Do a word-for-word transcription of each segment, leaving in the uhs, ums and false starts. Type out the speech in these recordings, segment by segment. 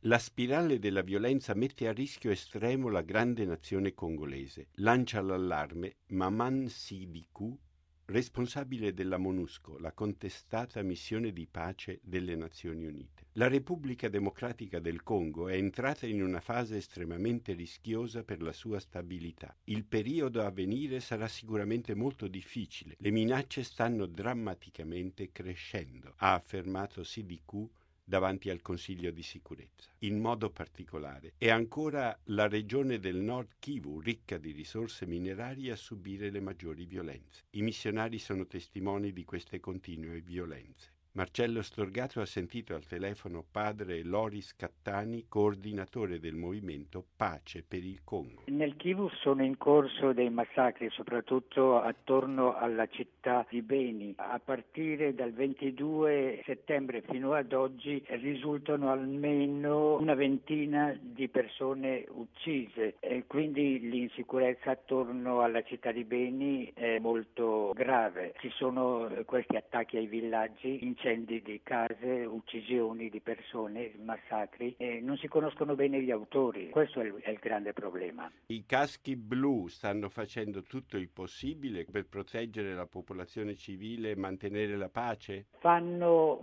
La spirale della violenza mette a rischio estremo la grande nazione congolese. Lancia l'allarme Maman Sidibé, responsabile della MONUSCO, la contestata missione di pace delle Nazioni Unite. La Repubblica Democratica del Congo è entrata in una fase estremamente rischiosa per la sua stabilità. Il periodo a venire sarà sicuramente molto difficile. Le minacce stanno drammaticamente crescendo, ha affermato Sidibé davanti al Consiglio di sicurezza. In modo particolare è ancora la regione del Nord Kivu, ricca di risorse minerarie, a subire le maggiori violenze. I missionari sono testimoni di queste continue violenze. Marcello Storgato ha sentito al telefono padre Loris Cattani, coordinatore del movimento Pace per il Congo. Nel Kivu sono in corso dei massacri, soprattutto attorno alla città di Beni. A partire dal ventidue settembre fino ad oggi risultano almeno una ventina di persone uccise e quindi l'insicurezza attorno alla città di Beni è molto grave. Ci sono questi attacchi ai villaggi, incendi di case, uccisioni di persone, massacri, e non si conoscono bene gli autori. Questo è il, è il grande problema. I caschi blu stanno facendo tutto il possibile per proteggere la popolazione civile e mantenere la pace? Fanno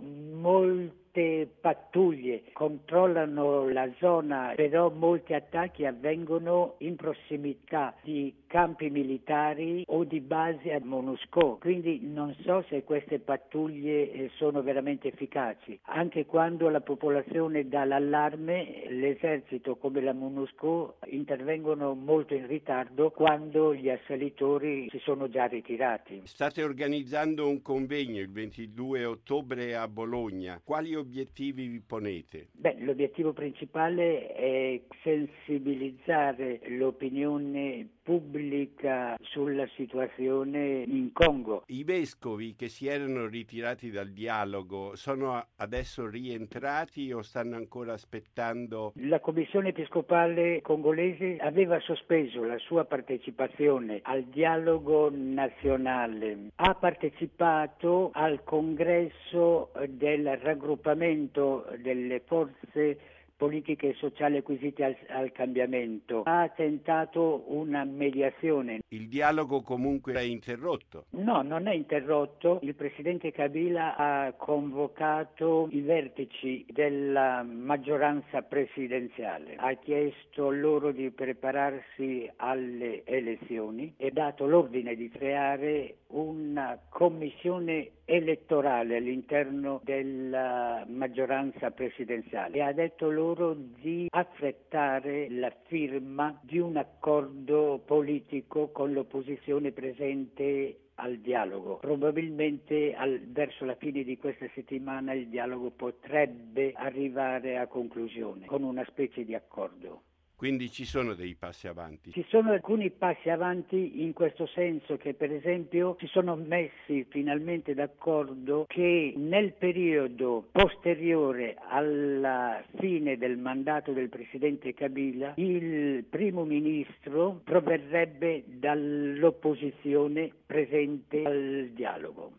molte pattuglie, controllano la zona, però molti attacchi avvengono in prossimità di campi militari o di basi a MONUSCO, quindi non so se queste pattuglie sono veramente efficaci. Anche quando la popolazione dà l'allarme, l'esercito come la MONUSCO intervengono molto in ritardo quando gli assalitori si sono già ritirati. State organizzando un convegno il ventidue ottobre a Bologna. Quali obiettivi vi ponete? Beh, l'obiettivo principale è sensibilizzare l'opinione pubblica sulla situazione in Congo. I vescovi che si erano ritirati dal dialogo sono adesso rientrati o stanno ancora aspettando? La Commissione Episcopale congolese aveva sospeso la sua partecipazione al dialogo nazionale. Ha partecipato al congresso del raggruppamento delle forze politiche e sociali acquisite al, al cambiamento. Ha tentato una mediazione. Il dialogo comunque è interrotto? No, non è interrotto. Il presidente Kabila ha convocato i vertici della maggioranza presidenziale. Ha chiesto loro di prepararsi alle elezioni e dato l'ordine di creare una commissione elettorale all'interno della maggioranza presidenziale e ha detto loro di affrettare la firma di un accordo politico con l'opposizione presente al dialogo. Probabilmente al, verso la fine di questa settimana il dialogo potrebbe arrivare a conclusione con una specie di accordo. Quindi ci sono dei passi avanti? Ci sono alcuni passi avanti in questo senso che per esempio si sono messi finalmente d'accordo che nel periodo posteriore alla fine del mandato del presidente Kabila il primo ministro proverrebbe dall'opposizione presente al dialogo.